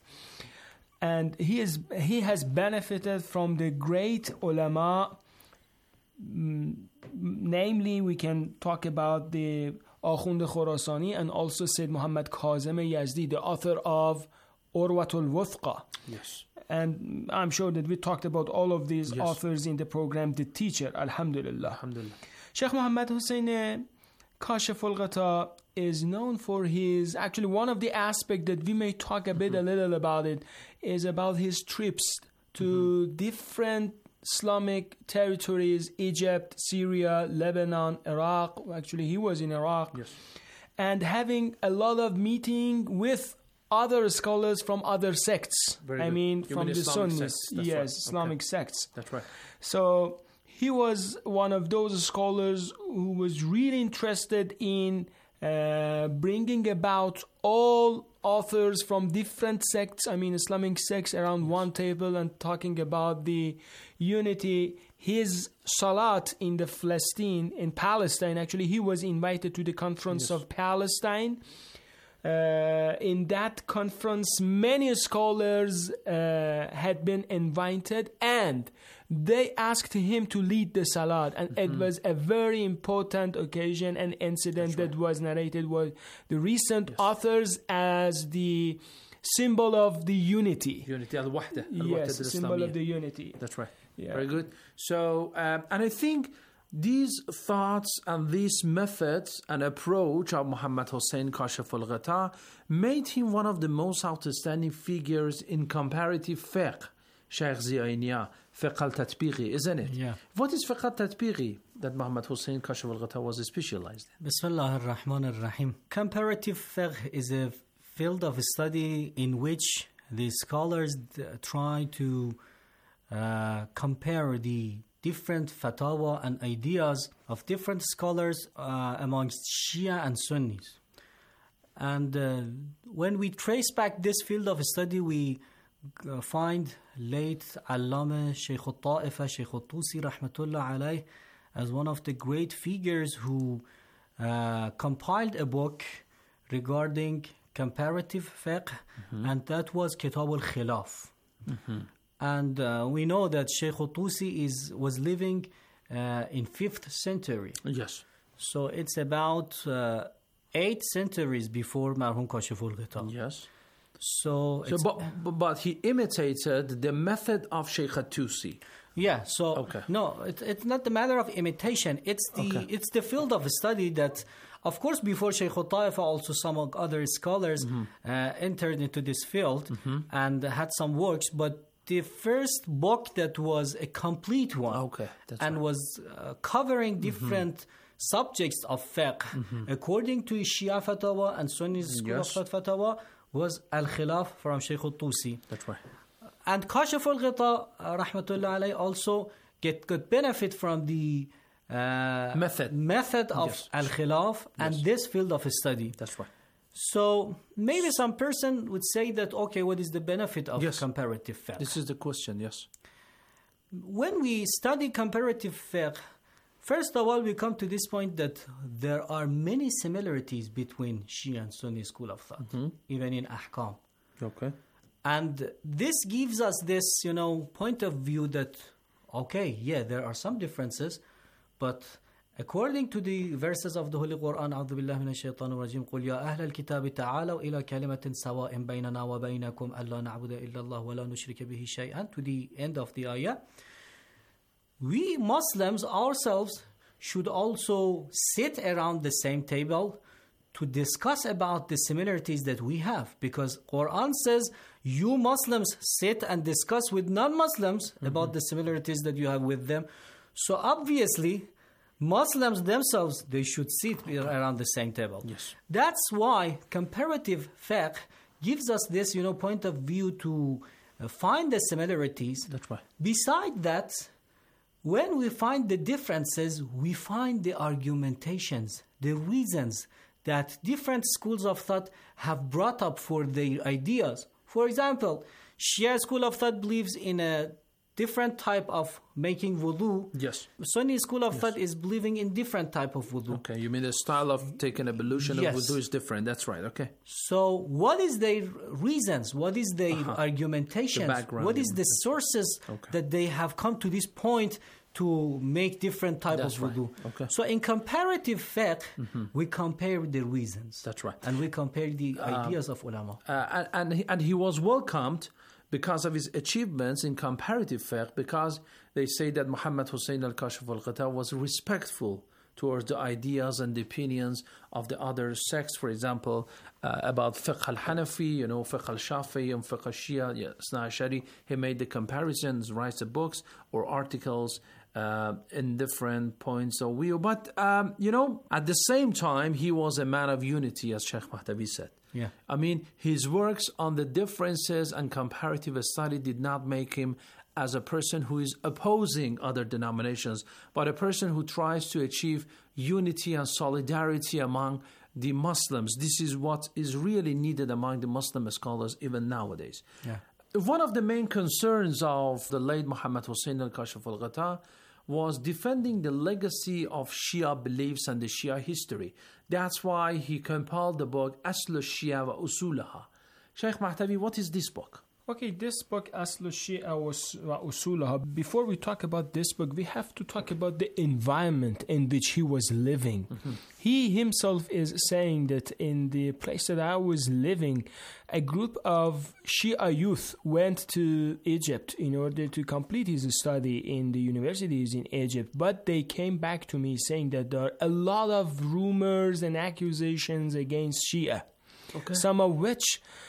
And he is he has benefited from the great ulama. Mm, namely, we can talk about the Akhund Khorasani and also Sayyid Muhammad Kazim Yazdi, the author of Urwatul Wuthqa. Yes. And I'm sure that we talked about all of these yes. authors in the program, The Teacher, Alhamdulillah. Alhamdulillah. Sheikh Muhammad Hussein Kashif al-Ghita is known for his, actually one of the aspects that we may talk a bit, mm-hmm. a little about it, is about his trips to mm-hmm. different Islamic territories, Egypt, Syria, Lebanon, Iraq. Actually, he was in Iraq. Yes. And having a lot of meeting with other scholars from other sects. Very I good. mean, you from mean the Sunnis. Yes, right. Islamic okay. sects. That's right. So he was one of those scholars who was really interested in uh, bringing about all authors from different sects, I mean Islamic sects, around one table and talking about the unity. His salat in the Palestine, in Palestine, actually he was invited to the conference yes. of Palestine. Uh, in that conference, many scholars uh, had been invited, and they asked him to lead the salat, and mm-hmm. it was a very important occasion and incident right. that was narrated by the recent yes. authors as the symbol of the unity. Unity, al-wahda. Yes, the symbol of the unity. That's right. Yeah. Very good. So, um, and I think these thoughts and these methods and approach of Muhammad Hussein Kashif al-Ghita made him one of the most outstanding figures in comparative fiqh. Sheikh Ziya, fiqh al-tatbiqi, isn't it? Yeah. What is fiqh al-tatbiqi that Muhammad Hussein Kashif al-Ghita was specialized in? Bismillah ar-Rahman ar-Rahim. Comparative fiqh is a field of study in which the scholars try to uh, compare the different fatwa and ideas of different scholars uh, amongst Shia and Sunnis. And uh, when we trace back this field of study, we uh, find late Allama Shaykh al-Ta'ifa, Shaykh al-Tusi, rahmatullah alayh, as one of the great figures who uh, compiled a book regarding comparative fiqh, mm-hmm. and that was Kitab al-Khilaf. Mm-hmm. And uh, we know that Shaykh al-Tusi is was living uh, in fifth century. Yes. So it's about uh, eight centuries before Marhum Kashif al-Ghita. Yes. So, so but, but he imitated the method of Shaykh al-Tusi. Yeah. So okay. no, it, it's not the matter of imitation. It's the okay. it's the field of study that, of course, before Shaykh al-Ta'ifa, also some other scholars mm-hmm. uh, entered into this field mm-hmm. and had some works, but the first book that was a complete one. Okay, that's and right. was uh, covering different mm-hmm. subjects of fiqh. Mm-hmm. According to Shia Fatawa and Sunni school yes. of Fatawa, was Al-Khilaf from Shaykh al-Tusi. That's right. And Kashif al-Ghita, uh, rahmatullah alayhi, also get good benefit from the uh, method method of yes. Al-Khilaf yes. and this field of study. That's right. So maybe some person would say that, okay, what is the benefit of yes. comparative fiqh? This is the question, yes. When we study comparative fiqh, first of all, we come to this point that there are many similarities between Shia and Sunni school of thought, mm-hmm. even in Ahkam. Okay. And this gives us this, you know, point of view that, okay, yeah, there are some differences, but according to the verses of the Holy Quran, أعوذ بالله من الشيطان الرجيم قل يا أهل الكتاب تعالوا إلى كلمة سواء بيننا وبينكم ألا نعبد إلا الله ولا نشرك به شيئا, to the end of the ayah. We Muslims ourselves should also sit around the same table to discuss about the similarities that we have, because Quran says you Muslims sit and discuss with non-Muslims mm-hmm. about the similarities that you have with them. So obviously Muslims themselves, they should sit around the same table. Yes. That's why comparative fiqh gives us this, you know, point of view to uh, find the similarities. That's right. Besides that, when we find the differences, we find the argumentations, the reasons that different schools of thought have brought up for their ideas. For example, Shia school of thought believes in a different type of making wudu. Yes. Sunni school of yes. thought is believing in different type of wudu. Okay, you mean the style of taking ablution yes. of wudu is different. That's right, okay. So what is their reasons? What is their uh-huh. argumentation? What is the sources okay. that they have come to this point to make different type That's of wudu? Right. Okay. So in comparative fiqh, mm-hmm. we compare the reasons. That's right. And we compare the ideas um, of ulama. Uh, and, and, he, and he was welcomed because of his achievements in comparative fiqh, because they say that Muhammad Hussein al-Kashif al-Ghita was respectful towards the ideas and the opinions of the other sects. For example, uh, about fiqh al-Hanafi, you know, fiqh al-Shafi'i and fiqh al-Shia, yeah, Isna Ashari. He made the comparisons, writes the books or articles uh, in different points of view. But, um, you know, at the same time, he was a man of unity, as Sheikh Mahdavi said. Yeah. I mean, his works on the differences and comparative study did not make him as a person who is opposing other denominations, but a person who tries to achieve unity and solidarity among the Muslims. This is what is really needed among the Muslim scholars even nowadays. Yeah. One of the main concerns of the late Muhammad Hussein al-Kashif al-Ghita was defending the legacy of Shia beliefs and the Shia history. That's why he compiled the book Asl al-Shia wa Usulaha. Sheikh Mahtabi, what is this book? Okay, this book, Asl al-Shia wa Usulaha. Before we talk about this book, we have to talk about the environment in which he was living. Mm-hmm. He himself is saying that in the place that I was living, a group of Shia youth went to Egypt in order to complete his study in the universities in Egypt. But they came back to me saying that there are a lot of rumors and accusations against Shia, okay. some of which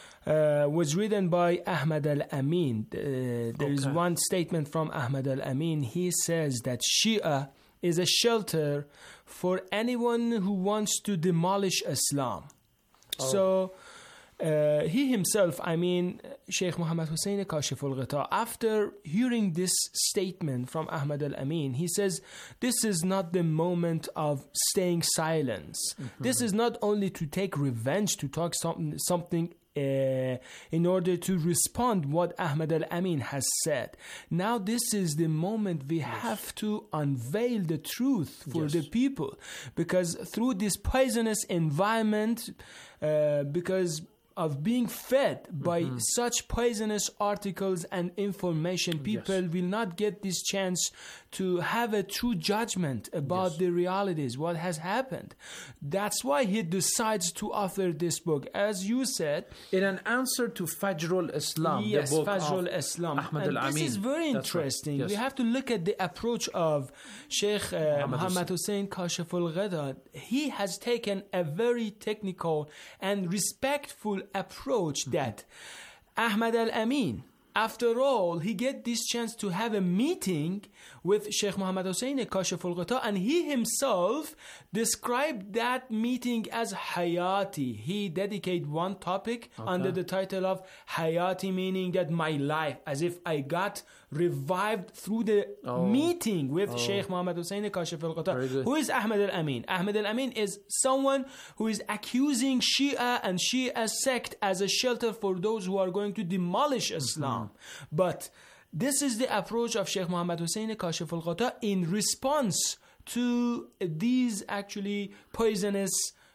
Uh, was written by Ahmad al-Amin. Uh, there okay. is one statement from Ahmad al-Amin. He says that Shia is a shelter for anyone who wants to demolish Islam. Oh. So uh, he himself, I mean, Sheikh Muhammad Hussein Kashif al-Ghita, after hearing this statement from Ahmad al-Amin, he says, this is not the moment of staying silent. Mm-hmm. This is not only to take revenge, to talk something, something Uh, in order to respond what Ahmad al-Amin has said. Now this is the moment we yes. have to unveil the truth for yes. the people, because through this poisonous environment, uh, because of being fed by mm-hmm. such poisonous articles and information, people yes. will not get this chance to have a true judgment about yes. the realities, what has happened. That's why he decides to author this book. As you said, in an answer to Fajrul Islam, yes, the book Fajrul of Islam. Ahmad and al-Amin. This is very That's interesting. Right. Yes. We have to look at the approach of Sheikh uh, Muhammad Hussein Kashif al-Ghita. He has taken a very technical and respectful approach mm-hmm. that Ahmad al-Amin after all, he get this chance to have a meeting with Sheikh Muhammad Hussein Kashiful Ghita, and he himself described that meeting as Hayati. He dedicated one topic okay. under the title of Hayati, meaning that my life, as if I got revived through the oh. meeting with oh. Sheikh Muhammad Hussein Kashiful Ghita. Who is Ahmed Al-Amin? Ahmed Al-Amin is someone who is accusing Shia and Shia sect as a shelter for those who are going to demolish Islam. Mm-hmm. But this is the approach of Sheikh Muhammad Hussein Kashiful Ghita in response to these actually poisonous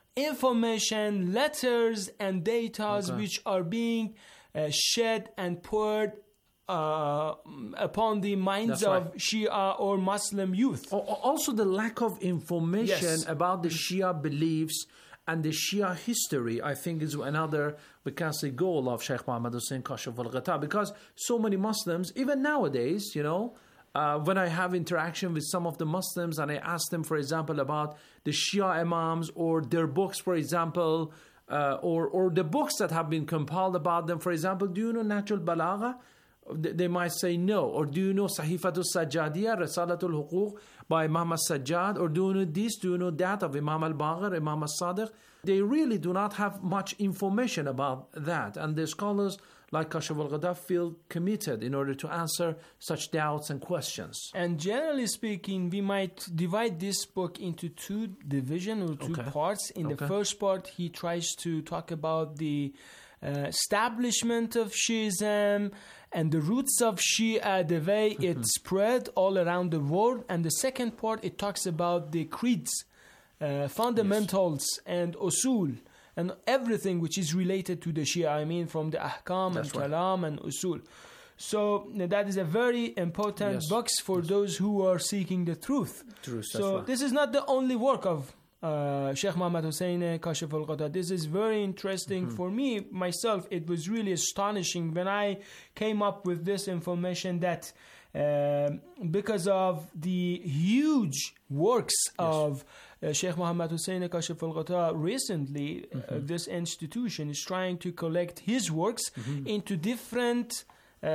information, letters and data okay. which are being uh, shed and poured uh, upon the minds That's of right. Shia or Muslim youth. Also the lack of information yes. about the Shia beliefs and the Shia history, I think, is another, we can say, goal of Sheikh Muhammad Hussein Kashiful Ghita, because so many Muslims, even nowadays, you know, uh, when I have interaction with some of the Muslims and I ask them, for example, about the Shia Imams or their books, for example, uh, or, or the books that have been compiled about them, for example, do you know Nahjul Balagha? They might say no. Or do you know Sahifatul Sajjadiyya, Risalatul Huquq by Imam al-Sajjad? Or do you know this? Do you know that of Imam al-Baqir, Imam al-Sadiq? They really do not have much information about that. And the scholars like Kashiful Ghita feel committed in order to answer such doubts and questions. And generally speaking, we might divide this book into two divisions or two okay. parts. In okay. the first part, he tries to talk about the Uh, establishment of Shiism and the roots of Shia, the way it spread all around the world. And the second part, it talks about the creeds, uh, fundamentals yes. and usul and everything which is related to the Shia. I mean, from the ahkam That's and right. kalam and usul. So that is a very important yes. box for yes. those who are seeking the truth. Truth. So right. this is not the only work of Uh, Sheikh Muhammad Hussein Kashiful Ghita. This is very interesting mm-hmm. for me, myself. It was really astonishing when I came up with this information that uh, because of the huge works yes. of uh, Sheikh Muhammad Hussein Kashiful Ghita recently, mm-hmm. uh, this institution is trying to collect his works mm-hmm. into different Uh,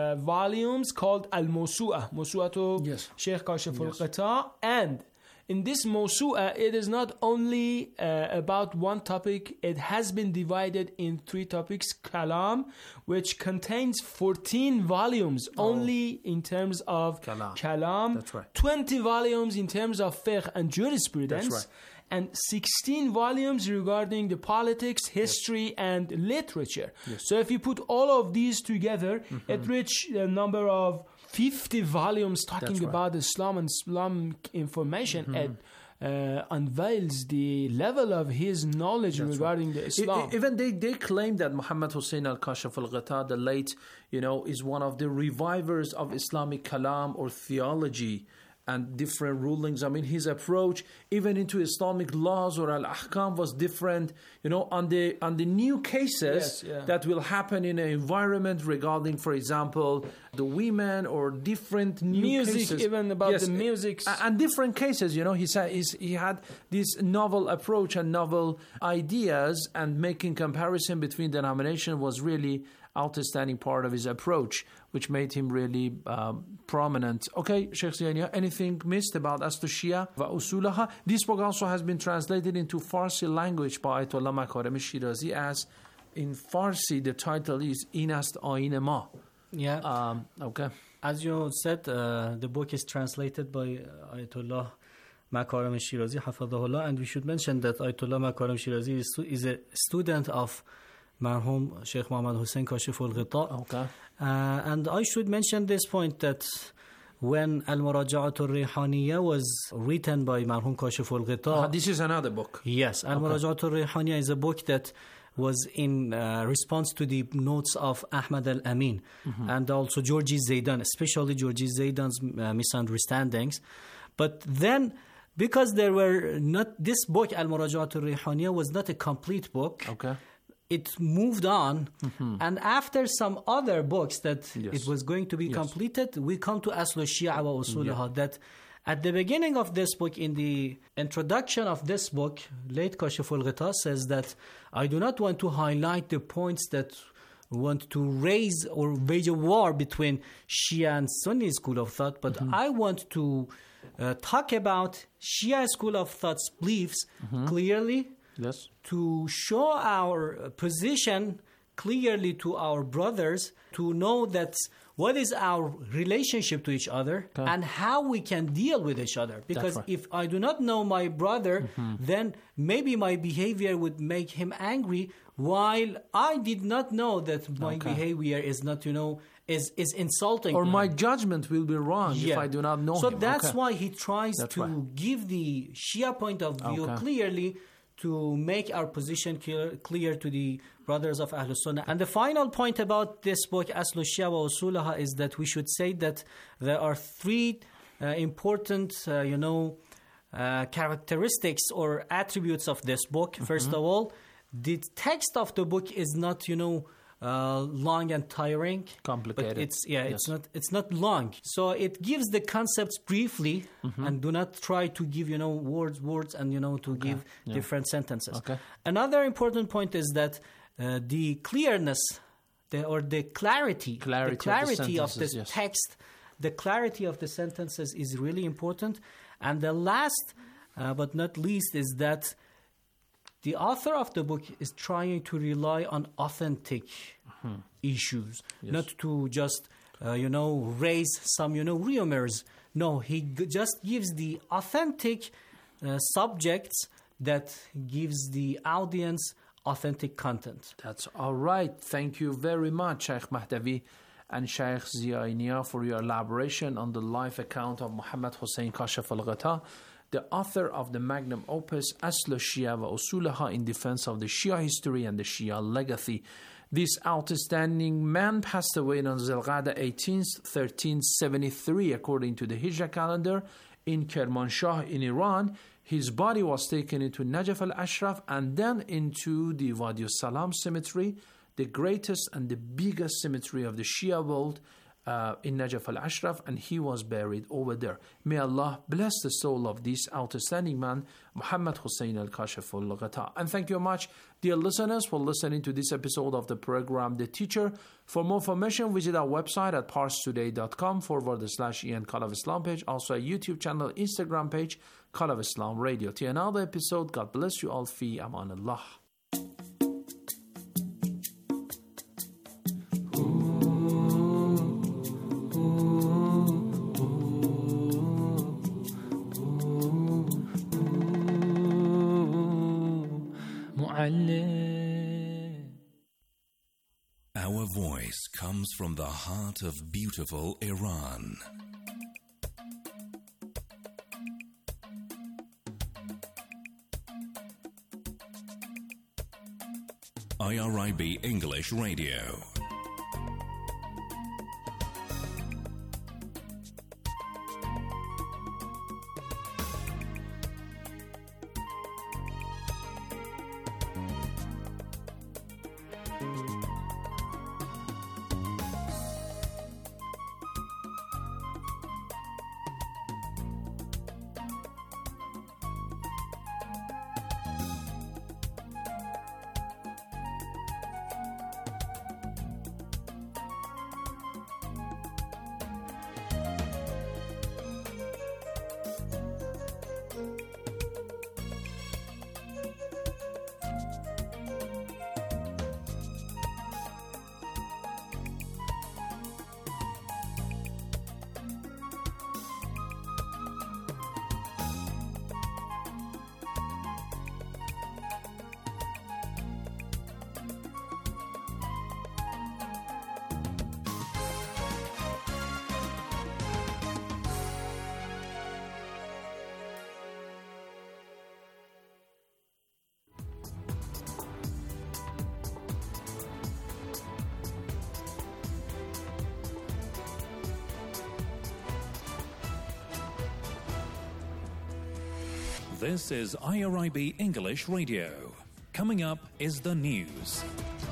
volumes called Al-Mawsu'ah, Mawsu'atu yes. Sheikh Kashiful yes. Ghita. And in this Mawsu'ah, it is not only uh, about one topic, it has been divided in three topics. Kalam, which contains fourteen volumes oh. only in terms of Kalam, Kalam. That's right. twenty volumes in terms of fiqh and jurisprudence. That's right. And sixteen volumes regarding the politics, history, yes. and literature. Yes. So if you put all of these together, mm-hmm. it reaches a number of fifty volumes talking right. about Islam and Islamic information. Mm-hmm. It uh, unveils the level of his knowledge That's regarding right. the Islam. I, even they, they claim that Muhammad Hussein al-Kashiful Ghita, the late, you know, is one of the revivers of Islamic kalam or theology and different rulings. I mean, his approach even into Islamic laws or al-ahkam was different, you know, on the on the new cases yes, yeah. that will happen in an environment regarding, for example, the women or different new music, cases. even about yes, the music. And different cases, you know, he said he's, he had this novel approach and novel ideas, and making comparison between denomination was really outstanding part of his approach, which made him really um, prominent. Okay, Sheikh Ziyania, anything missed about as to Shia wa usulaha? This book also has been translated into Farsi language by Ayatollah Makarim Shirazi, as in Farsi the title is In ast ayn ma. Yeah. Um, okay. As you said, uh, the book is translated by Ayatollah Makarim Shirazi, Hafadahullah, and we should mention that Ayatollah Makarim Shirazi is, is a student of Marhum Sheikh Muhammad Hussein Kashiful Ghita. Okay. Uh, and I should mention this point that when Al-Muraja'atul Rihaniyya was written by Marhum Kashiful Ghita. Uh, this is another book. Yes. Al-Muraja'atul okay. Rihaniyya is a book that was in uh, response to the notes of Ahmad Al-Amin mm-hmm. and also Georgi Zaidan, especially Georgi Zaidan's uh, misunderstandings. But then, because there were not, this book, Al-Muraja'atul Rihaniyya, was not a complete book. Okay. It moved on, mm-hmm. and after some other books that yes. it was going to be yes. completed, we come to Aslu Shia wa Usulaha, yeah. that at the beginning of this book, in the introduction of this book, late Kashiful Ghita says that I do not want to highlight the points that want to raise or wage a war between Shia and Sunni school of thought, but mm-hmm. I want to uh, talk about Shia school of thought's beliefs mm-hmm. clearly, yes, to show our position clearly to our brothers, to know that what is our relationship to each other okay. and how we can deal with each other. Because right. if I do not know my brother, mm-hmm. then maybe my behavior would make him angry, while I did not know that my okay. behavior is not, you know, is, is insulting. Or him. my judgment will be wrong yeah. if I do not know so him. So that's okay. why he tries that's to right. give the Shia point of view okay. clearly, to make our position clear, clear to the brothers of Ahlul Sunnah. And the final point about this book, Aslu Shia wa Usulaha, is that we should say that there are three uh, important, uh, you know, uh, characteristics or attributes of this book. Mm-hmm. First of all, the text of the book is not, you know, uh, long and tiring, complicated. But it's yeah, yes. it's not it's not long. So it gives the concepts briefly, mm-hmm. and do not try to give you know words words and you know to okay. give yeah. different sentences. Okay. Another important point is that uh, the clearness, the, or the clarity, clarity the clarity of the, of the yes. text, the clarity of the sentences is really important. And the last, uh, but not least, is that the author of the book is trying to rely on authentic mm-hmm. issues, yes. not to just, uh, you know, raise some, you know, rumors. No, he g- just gives the authentic uh, subjects that gives the audience authentic content. That's all right. Thank you very much, Sheikh Mahdavi and Sheikh Ziya for your elaboration on the life account of Muhammad Hussein Kashaf al-Ghata, the author of the magnum opus Aslu Shia wa Usulaha, in defense of the Shia history and the Shia legacy. This outstanding man passed away on Zilqa'dah eighteenth, thirteen seventy-three, according to the Hijra calendar, in Kermanshah in Iran. His body was taken into Najaf al-Ashraf and then into the Wadi al-Salam cemetery, the greatest and the biggest cemetery of the Shia world, Uh, in Najaf al-Ashraf, and he was buried over there. May Allah bless the soul of this outstanding man, Muhammad Hussein al-Kashaf al-Ghata. And thank you much, dear listeners, for listening to this episode of the program, The Teacher. For more information, visit our website at parstoday.com forward slash Ian Call of Islam page, also a YouTube channel, Instagram page, Call of Islam Radio. Till another episode, God bless you all. Fi aman Allah. Our voice comes from the heart of beautiful Iran. I R I B English Radio. This is I R I B English Radio. Coming up is the news.